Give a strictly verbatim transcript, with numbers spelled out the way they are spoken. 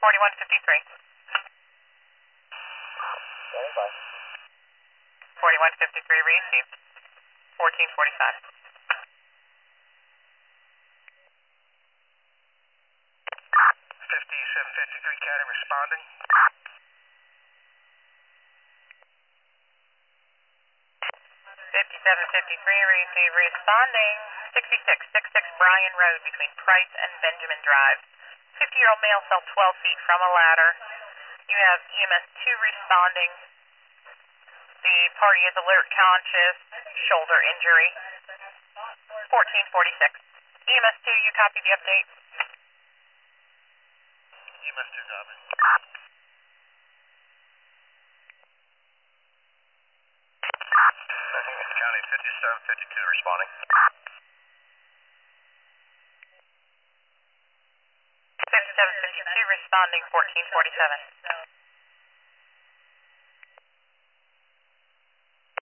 forty-one fifty-three. Okay, bye. forty-one fifty-three received. fourteen forty-five. fifty-seven fifty-three County responding. fifty-seven fifty-three receive responding. sixty-six sixty-six Bryan Road between Price and Benjamin Drive. fifty-year-old male fell twelve feet from a ladder. You have E M S two responding. The party is alert, conscious, shoulder injury. fourteen forty-six. E M S two, you copy the update? E M S two copy. County fifty-seven fifty-two responding. fifty-seven fifty-two responding, fourteen forty-seven.